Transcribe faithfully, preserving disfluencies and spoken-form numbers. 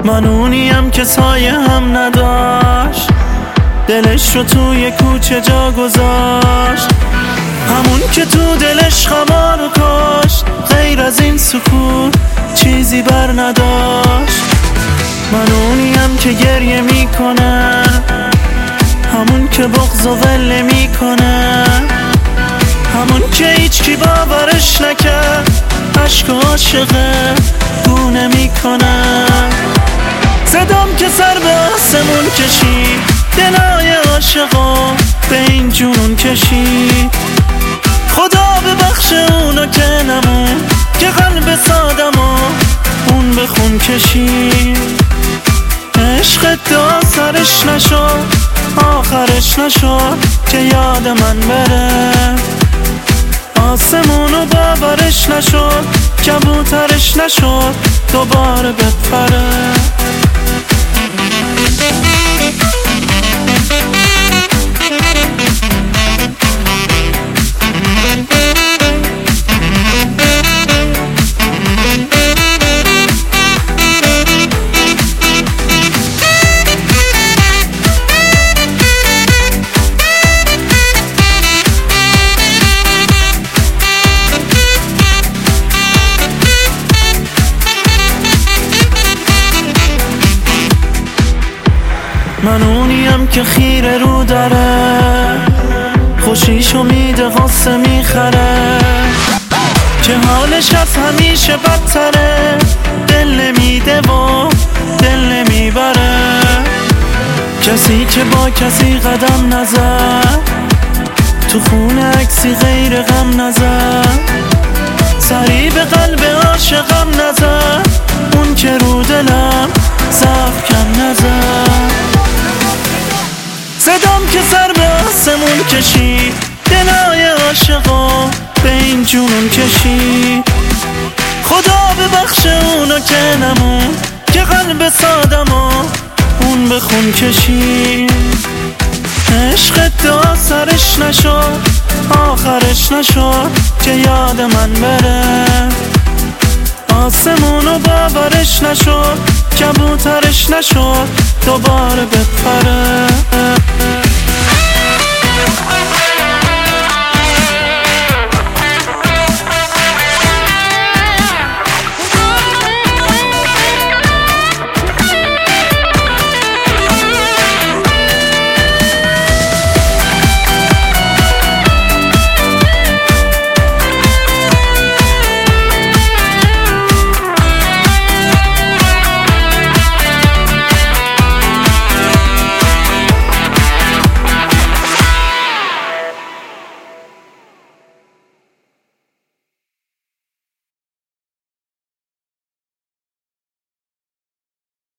من اونیم که سایه هم نداشت، دلش رو توی کوچه جا گذاشت، همون که تو دلش غما رو کاشت، غیر از این سکوت چیزی بر نداشت. من اونیم که گریه میکنه، همون که بغض و ول میکنه، همون که هیچ کی باورش نکرد، عشق عاشقه گونه میکنه. صدام که سر به آسمون کشید، دلای عاشقا به این جنون کشید. خدا ببخش اونو که نمون، که قلب سادمو اون به خون کشید. عشق تا سرش نشد، آخرش نشد که یاد من بره. آسمونو باورش نشد، کبوترش نشد دوباره بپره. من اونیم که خیره رو داره، خوشیشو میده غصه میخره، که حالش از همیشه بدتره، دل نمیده و دل نمیبره. کسی که با کسی قدم نزد، تو خونه عکسی غیر غم نزد، سری به قلب عاشقم نزد، اون که رو دلم زخم کم نزد. صدام که سر به آسمون کشید، دلای عاشقا به این جنون کشید. خدا ببخش اونو که نمون، که قلب سادمو اون به خون کشید. عشق تا سرش نشد، آخرش نشد که یاد من بره. آسمونو باورش نشد، کبوترش نشد دوباره بپره.